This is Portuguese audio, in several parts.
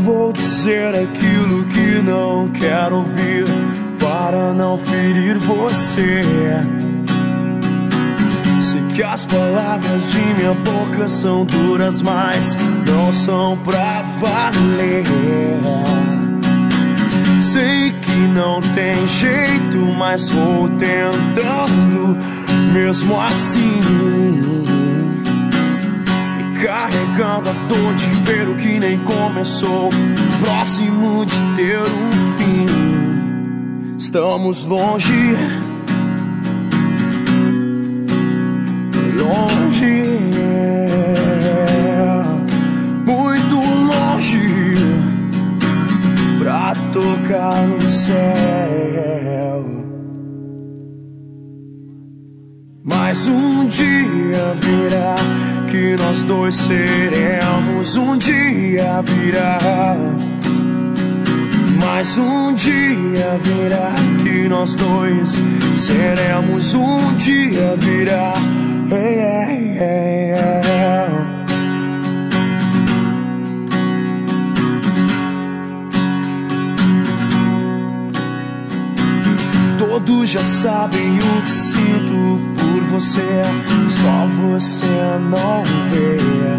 vou dizer aquilo que não quero ouvir para não ferir você. Sei que as palavras de minha boca são duras, mas não são pra valer. Sei que não tem jeito, mas vou tentando mesmo assim, e carregando a dor de ver o que nem começou, próximo de ter um fim. Estamos longe, longe, muito longe pra tocar no céu. Mas um dia virá que nós dois seremos. Um dia virá. Mas um dia virá que nós dois seremos. Um dia virá. Todos já sabem o que sinto por você, só você não vê.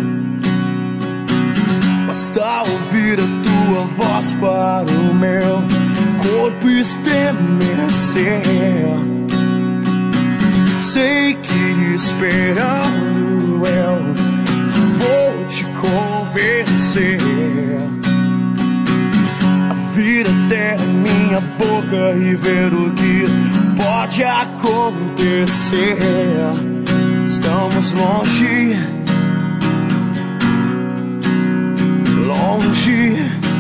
Basta ouvir a tua voz para o meu corpo estremecer. Sei que esperando eu vou te convencer a vir até a minha boca e ver o que pode acontecer. Estamos longe, longe,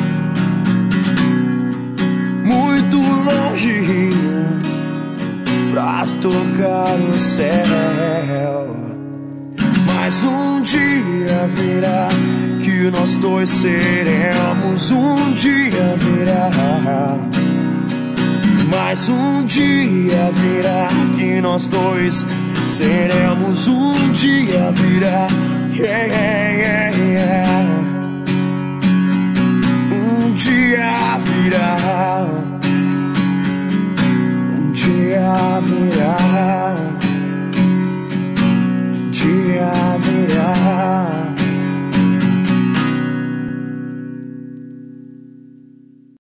muito longe pra tocar o céu. Mas um dia virá que nós dois seremos. Um dia virá. Mas um dia virá que nós dois seremos. Um dia virá. Um dia virá.